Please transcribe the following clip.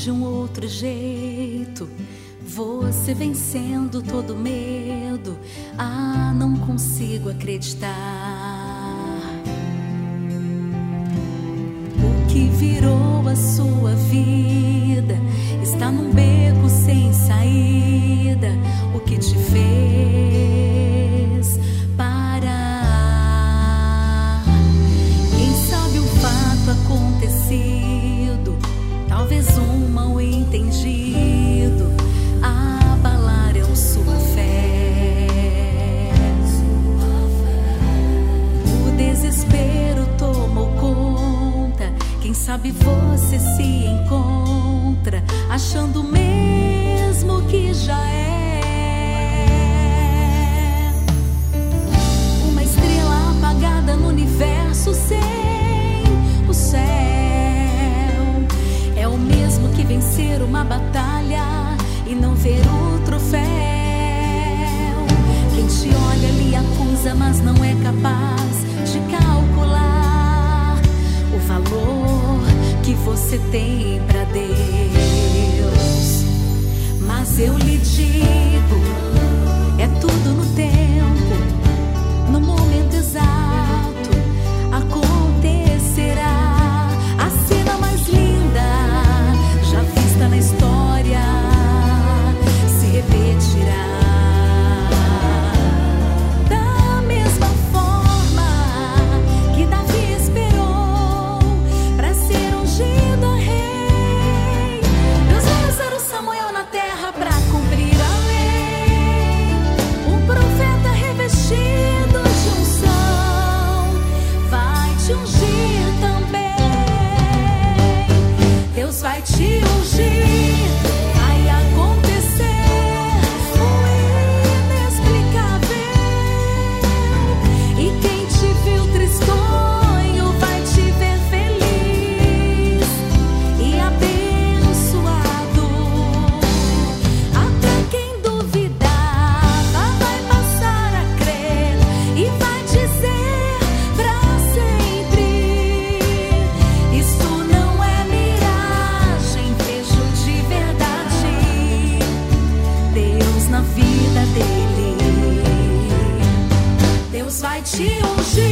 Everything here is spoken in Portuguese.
de um outro jeito, você vencendo todo medo. Ah, não consigo acreditar. O que virou a sua vida está num beco sem saída. O que te fez parar? Quem sabe um fato acontecido, talvez um mal entendido, abalaram sua fé. O desespero tomou conta. Quem sabe você se encontra achando mesmo que já é uma estrela apagada no universo sem o céu. É o mesmo que vencer uma batalha e não ver o troféu. Quem te olha lhe acusa, mas não é capaz de calcular o valor que você tem pra Deus. Mas eu lhe digo, é tudo no tempo, no momento exato acontecerá. A cena mais linda já vista na história se repetirá. Da mesma forma que Davi esperou para ser ungido a rei, Deus vai usar o Samuel na terra para cumprir a lei. Um profeta revestido de unção vai te ungir também. Deus vai te ungir, vai acontecer o inexplicável. E quem te viu tristonho vai te ver feliz e abençoado. Até quem duvidava vai passar a crer e vai dizer pra sempre: isso não é miragem, vejo de verdade Deus na vida dele. Deus vai te ungir.